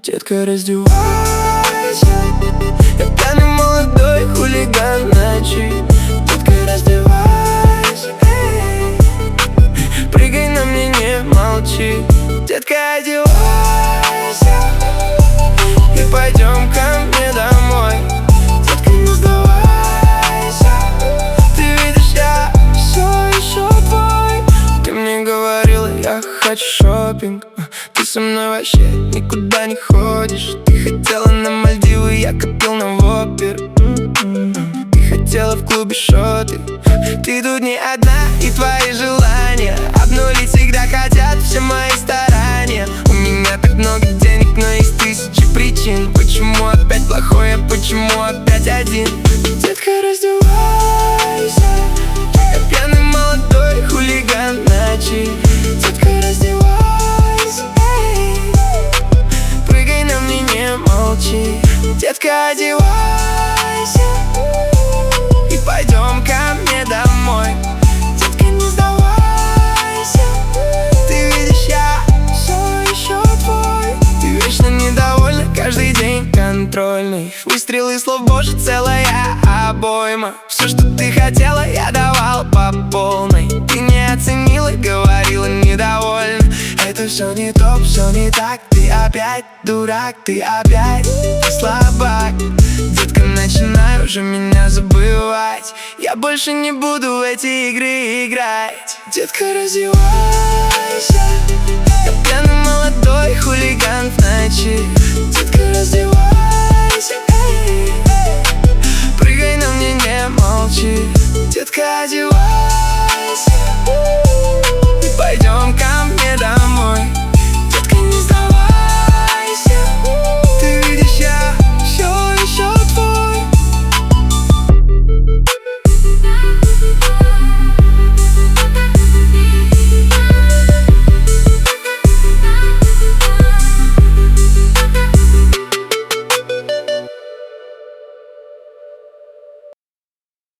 Детка, раздевайся. Я пьяный молодой хулиган ночи. Детка, раздевайся. Прыгай на мне, не молчи. Детка, одевайся и пойдем ко мне домой. Детка, не сдавайся. Ты видишь, я все еще твой. Ты мне говорила, я хочу шопинг. Ты со мной вообще никуда не ходишь. Ты хотела на Мальдивы, я копил на вопер. Ты хотела в клубе шоты. Ты тут не одна, и твои желания обнулить всегда хотят все мои старания. У меня так много денег, но есть тысячи причин. Почему опять плохой, а почему опять один? Детка, раздевайся. Я пьяный молодой хулиган ночи. Детка, раздевайся. Прыгай на мне, не молчи. Детка, одевайся и пойдем ко мне домой. Детка, не сдавайся. Ты видишь, я все еще твой. Ты вечно недовольна, каждый день контрольный. Выстрелы слов, боже, целая обойма. Все, что ты хотела, я давал по полной. Ты не оценила, говорила недовольна. Это все не то, все не так. Ты опять дурак, ты опять слабак. Детка, начинай уже меня забывать. Я больше не буду в эти игры играть. Детка, раздевайся. Я пьяный молодой хулиган в ночи.